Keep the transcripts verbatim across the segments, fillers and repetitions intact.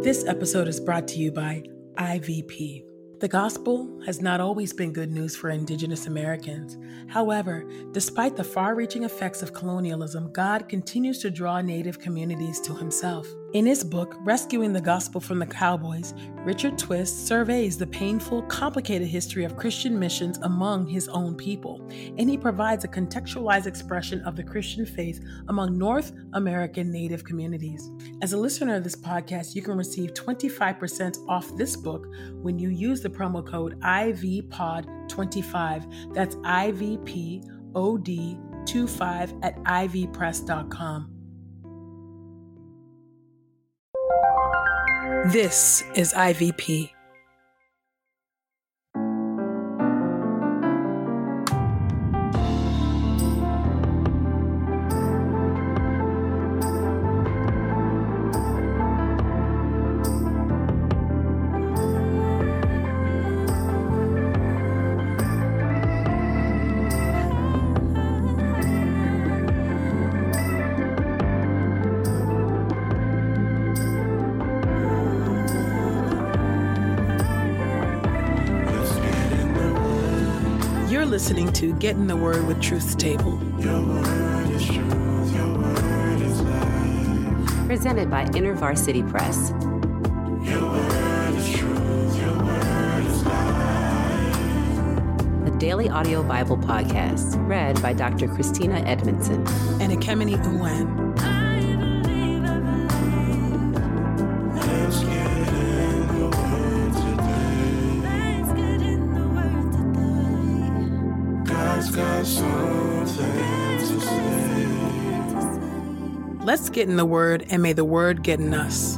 This episode is brought to you by I V P. The gospel has not always been good news for Indigenous Americans. However, despite the far-reaching effects of colonialism, God continues to draw Native communities to himself. In his book, Rescuing the Gospel from the Cowboys, Richard Twist surveys the painful, complicated history of Christian missions among his own people, and he provides a contextualized expression of the Christian faith among North American Native communities. As a listener of this podcast, you can receive twenty-five percent off this book when you use the promo code I V P O D twenty-five. That's I V P O D twenty-five at I V press dot com. This is I V P. Listening to Get in the Word with Truth's Table. Your word is truth, your word is life. Presented by InterVarsity Press. Your word is truth, your word is life. A daily audio Bible podcast read by Doctor Christina Edmondson and Ekemini Uwan. Let's get in the Word, and may the Word get in us.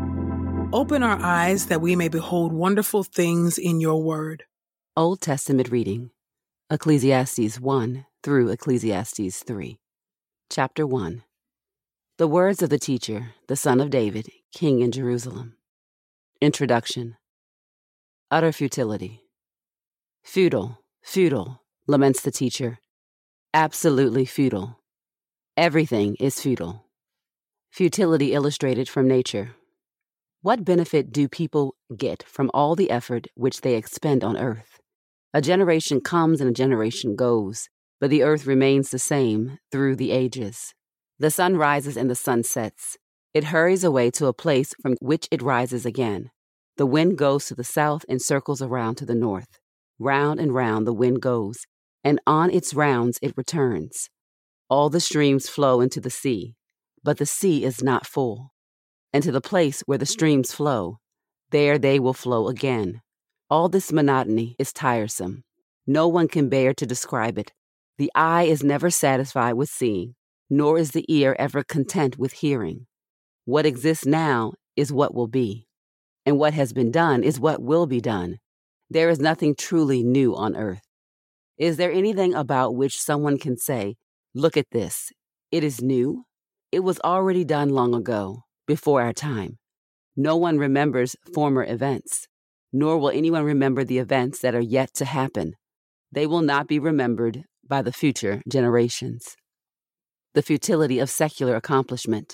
Open our eyes that we may behold wonderful things in your Word. Old Testament reading, Ecclesiastes one through Ecclesiastes three. Chapter one. The words of the teacher, the son of David, king in Jerusalem. Introduction. Utter futility. Futile, futile, laments the teacher. Absolutely futile. Everything is futile. Futility illustrated from nature. What benefit do people get from all the effort which they expend on earth? A generation comes and a generation goes, but the earth remains the same through the ages. The sun rises and the sun sets. It hurries away to a place from which it rises again. The wind goes to the south and circles around to the north. Round and round the wind goes, and on its rounds it returns. All the streams flow into the sea, but the sea is not full. And to the place where the streams flow, there they will flow again. All this monotony is tiresome. No one can bear to describe it. The eye is never satisfied with seeing, nor is the ear ever content with hearing. What exists now is what will be, and what has been done is what will be done. There is nothing truly new on earth. Is there anything about which someone can say, "Look at this, it is new"? It was already done long ago, before our time. No one remembers former events, nor will anyone remember the events that are yet to happen. They will not be remembered by the future generations. The futility of secular accomplishment.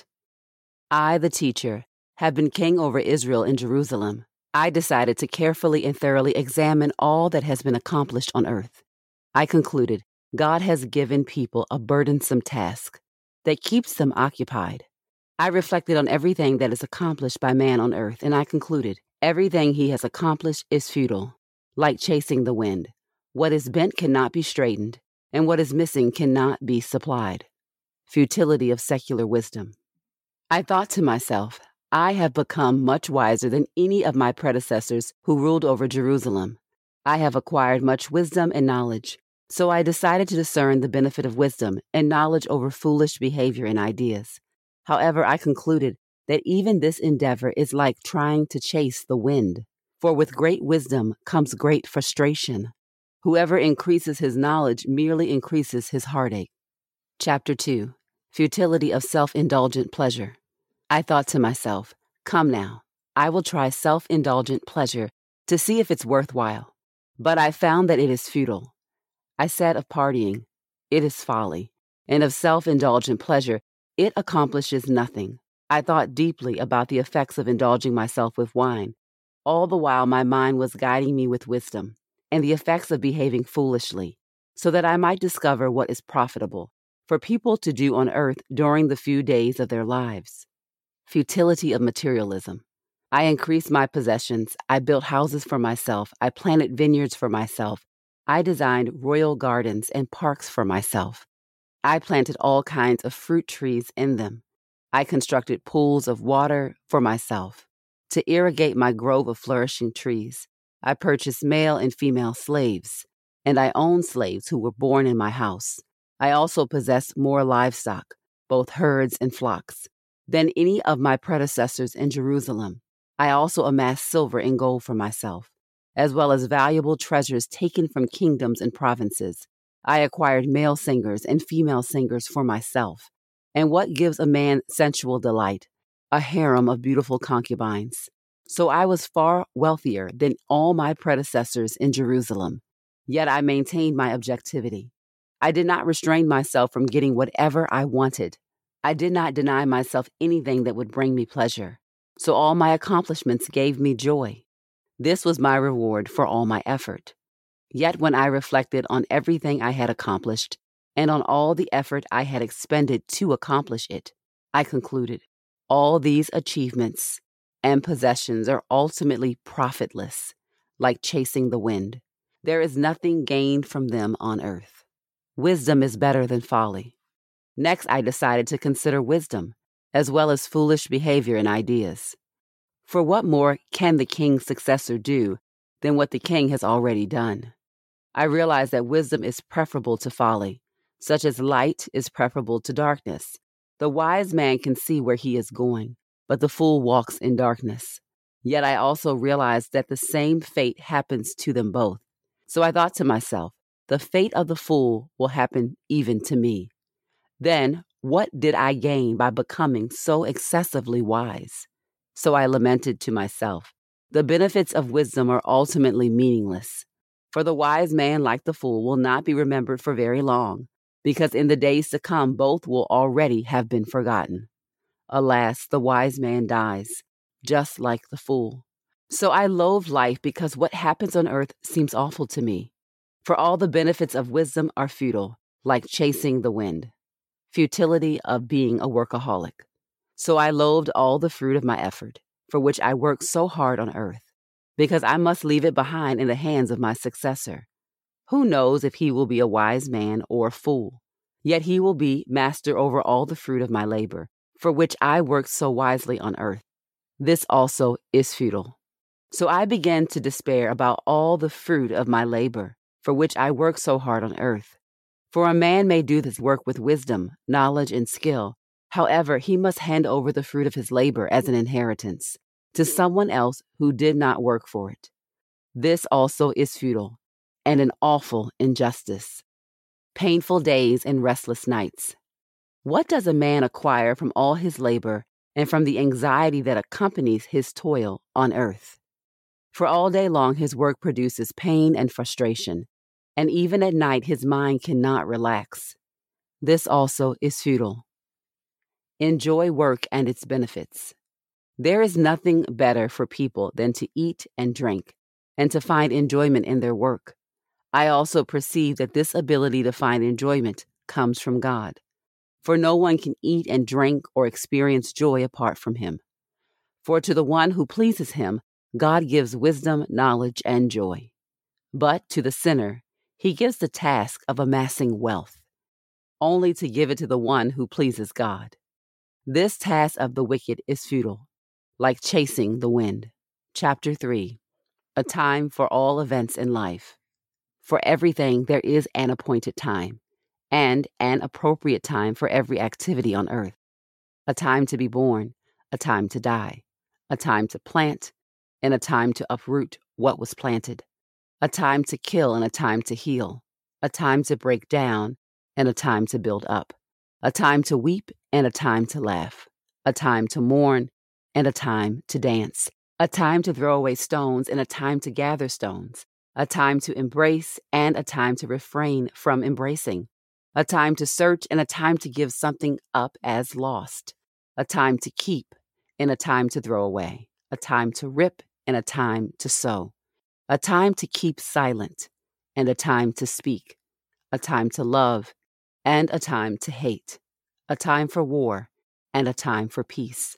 I, the teacher, have been king over Israel in Jerusalem. I decided to carefully and thoroughly examine all that has been accomplished on earth. I concluded God has given people a burdensome task that keeps them occupied. I reflected on everything that is accomplished by man on earth, and I concluded everything he has accomplished is futile, like chasing the wind. What is bent cannot be straightened, and what is missing cannot be supplied. Futility of secular wisdom. I thought to myself, I have become much wiser than any of my predecessors who ruled over Jerusalem. I have acquired much wisdom and knowledge. So I decided to discern the benefit of wisdom and knowledge over foolish behavior and ideas. However, I concluded that even this endeavor is like trying to chase the wind. For with great wisdom comes great frustration. Whoever increases his knowledge merely increases his heartache. Chapter two. Futility of self-indulgent pleasure. I thought to myself, come now, I will try self-indulgent pleasure to see if it's worthwhile. But I found that it is futile. I said of partying, it is folly, and of self-indulgent pleasure, it accomplishes nothing. I thought deeply about the effects of indulging myself with wine. All the while, my mind was guiding me with wisdom and the effects of behaving foolishly, so that I might discover what is profitable for people to do on earth during the few days of their lives. Futility of materialism. I increased my possessions. I built houses for myself. I planted vineyards for myself. I designed royal gardens and parks for myself. I planted all kinds of fruit trees in them. I constructed pools of water for myself to irrigate my grove of flourishing trees. I purchased male and female slaves, and I owned slaves who were born in my house. I also possessed more livestock, both herds and flocks, than any of my predecessors in Jerusalem. I also amassed silver and gold for myself, as well as valuable treasures taken from kingdoms and provinces. I acquired male singers and female singers for myself. And what gives a man sensual delight? A harem of beautiful concubines. So I was far wealthier than all my predecessors in Jerusalem. Yet I maintained my objectivity. I did not restrain myself from getting whatever I wanted. I did not deny myself anything that would bring me pleasure. So all my accomplishments gave me joy. This was my reward for all my effort. Yet when I reflected on everything I had accomplished and on all the effort I had expended to accomplish it, I concluded, all these achievements and possessions are ultimately profitless, like chasing the wind. There is nothing gained from them on earth. Wisdom is better than folly. Next, I decided to consider wisdom, as well as foolish behavior and ideas. For what more can the king's successor do than what the king has already done? I realized that wisdom is preferable to folly, such as light is preferable to darkness. The wise man can see where he is going, but the fool walks in darkness. Yet I also realized that the same fate happens to them both. So I thought to myself, the fate of the fool will happen even to me. Then, what did I gain by becoming so excessively wise? So I lamented to myself, the benefits of wisdom are ultimately meaningless. For the wise man, like the fool, will not be remembered for very long, because in the days to come, both will already have been forgotten. Alas, the wise man dies, just like the fool. So I loathe life because what happens on earth seems awful to me. For all the benefits of wisdom are futile, like chasing the wind. Futility of being a workaholic. So I loathed all the fruit of my effort, for which I worked so hard on earth, because I must leave it behind in the hands of my successor. Who knows if he will be a wise man or a fool? Yet he will be master over all the fruit of my labor, for which I worked so wisely on earth. This also is futile. So I began to despair about all the fruit of my labor, for which I worked so hard on earth. For a man may do this work with wisdom, knowledge, and skill. However, he must hand over the fruit of his labor as an inheritance to someone else who did not work for it. This also is futile and an awful injustice. Painful days and restless nights. What does a man acquire from all his labor and from the anxiety that accompanies his toil on earth? For all day long his work produces pain and frustration, and even at night his mind cannot relax. This also is futile. Enjoy work and its benefits. There is nothing better for people than to eat and drink, and to find enjoyment in their work. I also perceive that this ability to find enjoyment comes from God. For no one can eat and drink or experience joy apart from him. For to the one who pleases him, God gives wisdom, knowledge, and joy. But to the sinner, he gives the task of amassing wealth, only to give it to the one who pleases God. This task of the wicked is futile, like chasing the wind. Chapter three. A time for all events in life. For everything there is an appointed time, and an appropriate time for every activity on earth. A time to be born, a time to die, a time to plant, and a time to uproot what was planted. A time to kill and a time to heal. A time to break down and a time to build up. A time to weep and a time to laugh, a time to mourn and a time to dance, a time to throw away stones and a time to gather stones, a time to embrace and a time to refrain from embracing, a time to search and a time to give something up as lost, a time to keep and a time to throw away, a time to rip and a time to sow, a time to keep silent and a time to speak, a time to love and a time to hate, a time for war and a time for peace.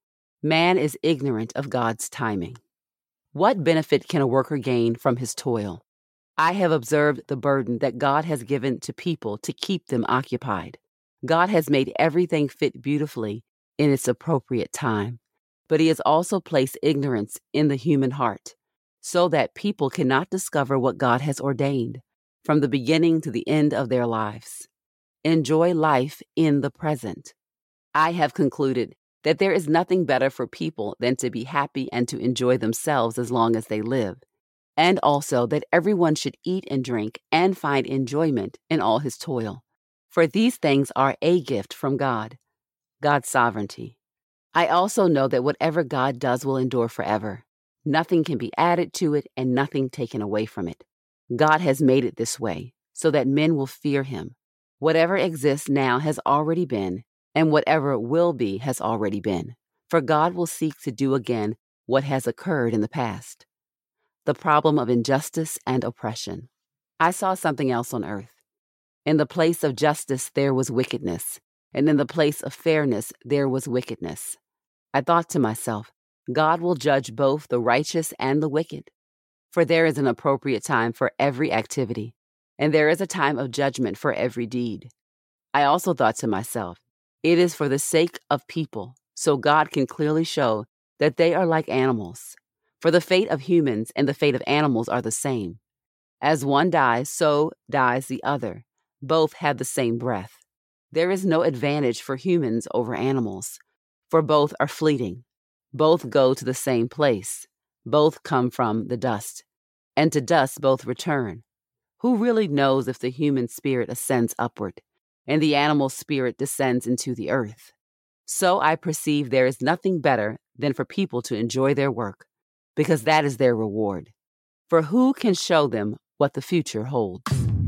Man is ignorant of God's timing. What benefit can a worker gain from his toil? I have observed the burden that God has given to people to keep them occupied. God has made everything fit beautifully in its appropriate time, but he has also placed ignorance in the human heart so that people cannot discover what God has ordained from the beginning to the end of their lives. Enjoy life in the present. I have concluded that there is nothing better for people than to be happy and to enjoy themselves as long as they live, and also that everyone should eat and drink and find enjoyment in all his toil. For these things are a gift from God, God's sovereignty. I also know that whatever God does will endure forever. Nothing can be added to it and nothing taken away from it. God has made it this way so that men will fear him. Whatever exists now has already been, and whatever will be has already been. For God will seek to do again what has occurred in the past. The problem of injustice and oppression. I saw something else on earth. In the place of justice there was wickedness, and in the place of fairness there was wickedness. I thought to myself, God will judge both the righteous and the wicked. For there is an appropriate time for every activity, and there is a time of judgment for every deed. I also thought to myself, it is for the sake of people, so God can clearly show that they are like animals. For the fate of humans and the fate of animals are the same. As one dies, so dies the other. Both have the same breath. There is no advantage for humans over animals, for both are fleeting. Both go to the same place. Both come from the dust, and to dust both return. Who really knows if the human spirit ascends upward, and the animal spirit descends into the earth? So I perceive there is nothing better than for people to enjoy their work, because that is their reward. For who can show them what the future holds?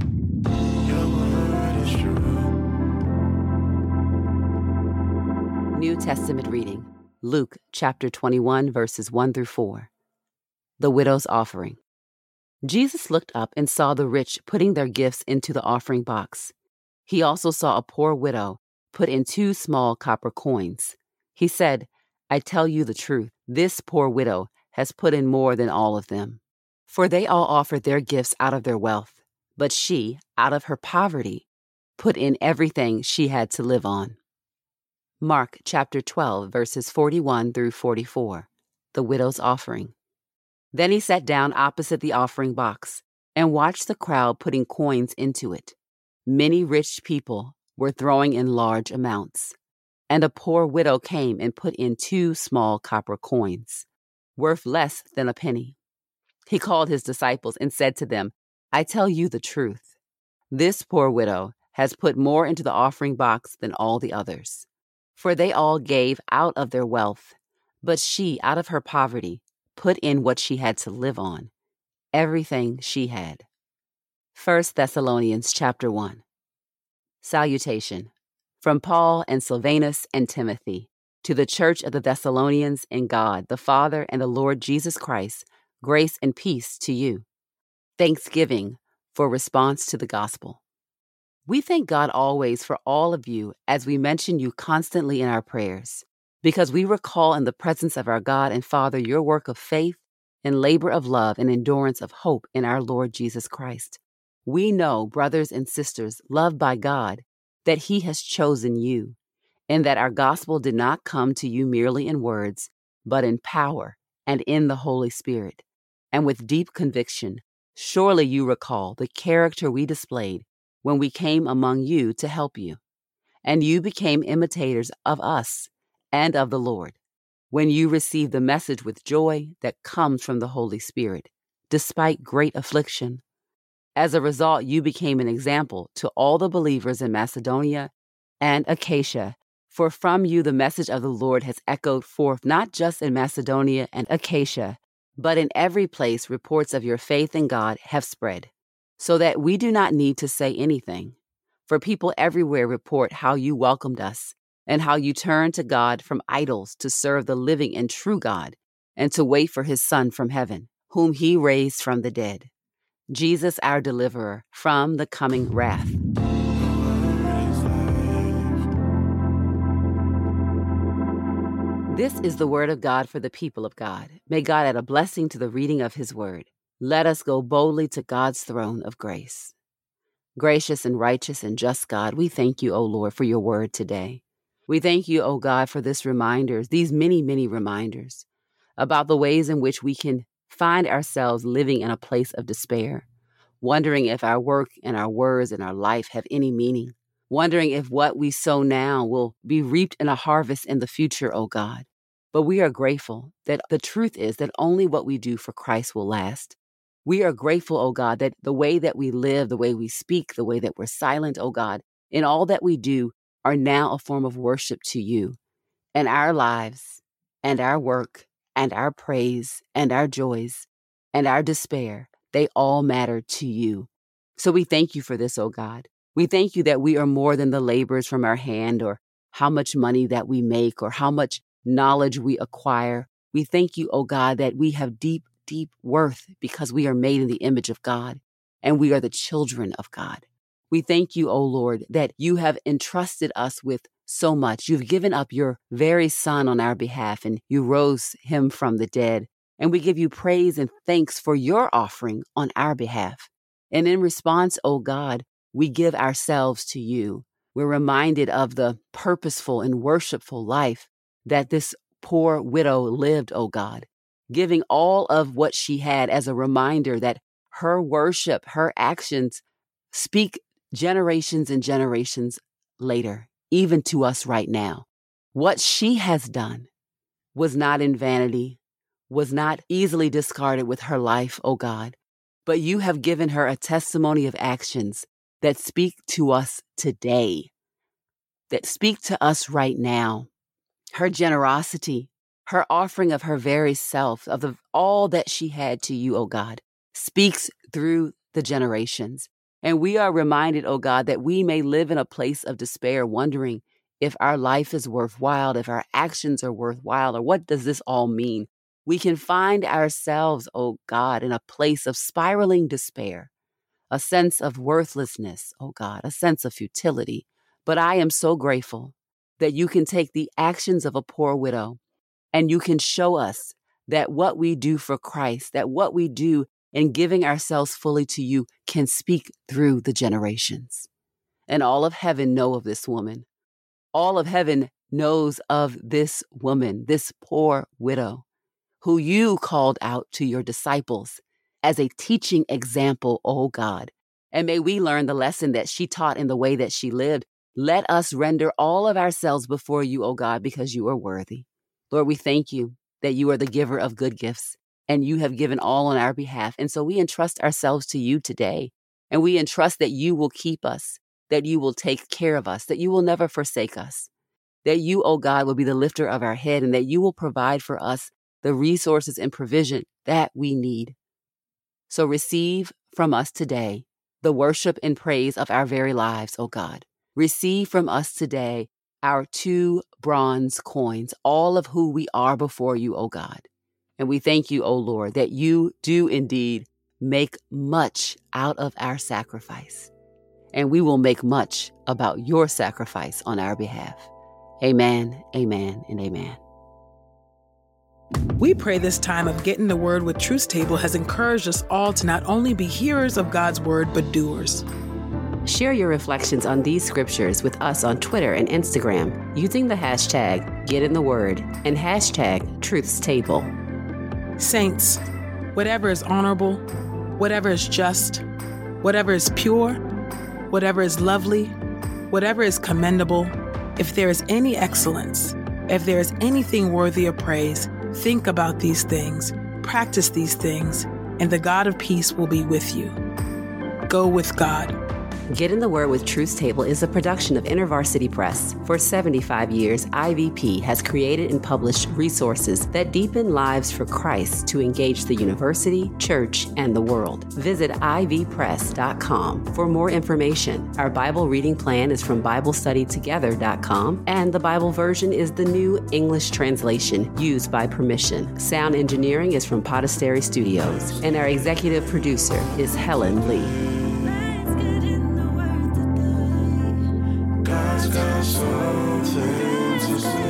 Your word is true. New Testament reading, Luke chapter twenty-one, verses one through four. The widow's offering. Jesus looked up and saw the rich putting their gifts into the offering box. He also saw a poor widow put in two small copper coins. He said, I tell you the truth, this poor widow has put in more than all of them. For they all offered their gifts out of their wealth, but she, out of her poverty, put in everything she had to live on. Mark chapter twelve, verses forty-one through forty-four. The widow's offering. Then he sat down opposite the offering box and watched the crowd putting coins into it. Many rich people were throwing in large amounts, and a poor widow came and put in two small copper coins, worth less than a penny. He called his disciples and said to them, I tell you the truth. This poor widow has put more into the offering box than all the others. For they all gave out of their wealth, but she, out of her poverty, put in what she had to live on, everything she had. First Thessalonians chapter one. Salutation. From Paul and Silvanus and Timothy, to the church of the Thessalonians in God, the Father and the Lord Jesus Christ, grace and peace to you. Thanksgiving for response to the gospel. We thank God always for all of you as we mention you constantly in our prayers, because we recall in the presence of our God and Father your work of faith and labor of love and endurance of hope in our Lord Jesus Christ. We know, brothers and sisters, loved by God, that he has chosen you, and that our gospel did not come to you merely in words, but in power and in the Holy Spirit, and with deep conviction. Surely you recall the character we displayed when we came among you to help you, and you became imitators of us and of the Lord, when you received the message with joy that comes from the Holy Spirit, despite great affliction. As a result, you became an example to all the believers in Macedonia and Achaia, for from you the message of the Lord has echoed forth not just in Macedonia and Achaia, but in every place reports of your faith in God have spread, so that we do not need to say anything. For people everywhere report how you welcomed us and how you turned to God from idols to serve the living and true God and to wait for his Son from heaven, whom he raised from the dead, Jesus, our deliverer from the coming wrath. This is the word of God for the people of God. May God add a blessing to the reading of his word. Let us go boldly to God's throne of grace. Gracious and righteous and just God, we thank you, O Lord, for your word today. We thank you, O God, for this reminders, these many, many reminders about the ways in which we can find ourselves living in a place of despair, wondering if our work and our words and our life have any meaning, wondering if what we sow now will be reaped in a harvest in the future, O God. But we are grateful that the truth is that only what we do for Christ will last. We are grateful, O God, that the way that we live, the way we speak, the way that we're silent, O God, in all that we do are now a form of worship to you. And our lives and our work and our praise and our joys and our despair, they all matter to you. So we thank you for this, O God. We thank you that we are more than the labors from our hand or how much money that we make or how much knowledge we acquire. We thank you, O God, that we have deep, deep worth because we are made in the image of God and we are the children of God. We thank you, O Lord, that you have entrusted us with so much. You've given up your very Son on our behalf and you rose him from the dead. And we give you praise and thanks for your offering on our behalf. And in response, O God, we give ourselves to you. We're reminded of the purposeful and worshipful life that this poor widow lived, O God, giving all of what she had as a reminder that her worship, her actions speak generations and generations later, even to us right now. What she has done was not in vanity, was not easily discarded with her life, O God, but you have given her a testimony of actions that speak to us today, that speak to us right now. Her generosity, her offering of her very self, of the, all that she had to you, O God, speaks through the generations. And we are reminded, O God, that we may live in a place of despair, wondering if our life is worthwhile, if our actions are worthwhile, or what does this all mean? We can find ourselves, O God, in a place of spiraling despair, a sense of worthlessness, O God, a sense of futility. But I am so grateful that you can take the actions of a poor widow and you can show us that what we do for Christ, that what we do in giving ourselves fully to you can speak through the generations. And all of heaven know of this woman. All of heaven knows of this woman, this poor widow, who you called out to your disciples as a teaching example, O God. And may we learn the lesson that she taught in the way that she lived. Let us render all of ourselves before you, O God, because you are worthy. Lord, we thank you that you are the giver of good gifts and you have given all on our behalf. And so we entrust ourselves to you today. And we entrust that you will keep us, that you will take care of us, that you will never forsake us, that you, O God, will be the lifter of our head and that you will provide for us the resources and provision that we need. So receive from us today the worship and praise of our very lives, O God. Receive from us today our two bronze coins, all of who we are before you, O God. And we thank you, O Lord, that you do indeed make much out of our sacrifice. And we will make much about your sacrifice on our behalf. Amen, amen, and amen. We pray this time of Getting the Word with Truth Table has encouraged us all to not only be hearers of God's word, but doers. Share your reflections on these scriptures with us on Twitter and Instagram using the hashtag GetInTheWord and hashtag TruthsTable. Saints, whatever is honorable, whatever is just, whatever is pure, whatever is lovely, whatever is commendable, if there is any excellence, if there is anything worthy of praise, think about these things, practice these things, and the God of peace will be with you. Go with God. Get in the Word with Truth's Table is a production of InterVarsity Press. For seventy-five years, I V P has created and published resources that deepen lives for Christ to engage the university, church, and the world. Visit I V press dot com for more information. Our Bible reading plan is from Bible Study Together dot com, and the Bible version is the new English translation used by permission. Sound engineering is from Podastery Studios, and our executive producer is Helen Lee. God's got something to say.